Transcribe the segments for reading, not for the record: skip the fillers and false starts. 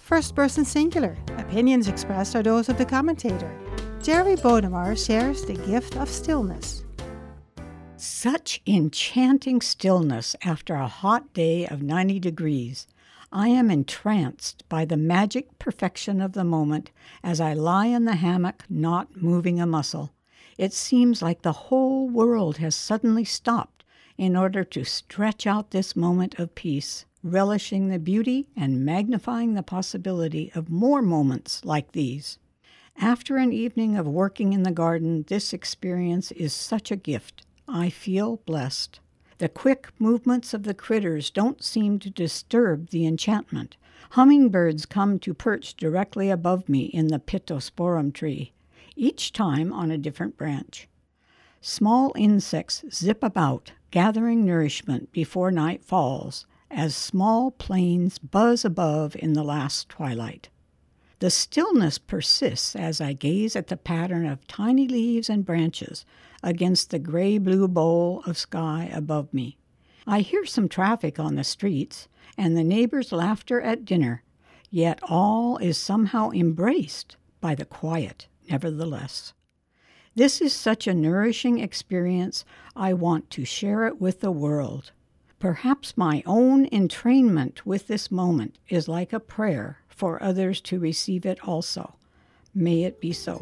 First person singular. Opinions expressed are those of the commentator. Jerry Bodemar shares the gift of stillness. Such enchanting stillness after a hot day of 90 degrees. I am entranced by the magic perfection of the moment as I lie in the hammock not moving a muscle. It seems like the whole world has suddenly stopped in order to stretch out this moment of peace, relishing the beauty and magnifying the possibility of more moments like these. After an evening of working in the garden, this experience is such a gift. I feel blessed. The quick movements of the critters don't seem to disturb the enchantment. Hummingbirds come to perch directly above me in the Pittosporum tree, each time on a different branch. Small insects zip about, gathering nourishment before night falls, as small planes buzz above in the last twilight. The stillness persists as I gaze at the pattern of tiny leaves and branches against the gray-blue bowl of sky above me. I hear some traffic on the streets and the neighbors' laughter at dinner, yet all is somehow embraced by the quiet nevertheless. This is such a nourishing experience, I want to share it with the world. Perhaps my own entrainment with this moment is like a prayer for others to receive it also. May it be so.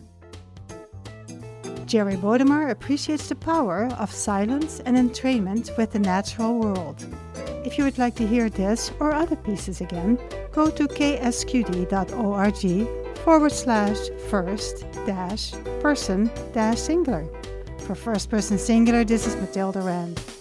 Jerry Bodemar appreciates the power of silence and entrainment with the natural world. If you would like to hear this or other pieces again, go to ksqd.org/first-person-singular. For First Person Singular, this is Matilda Rand.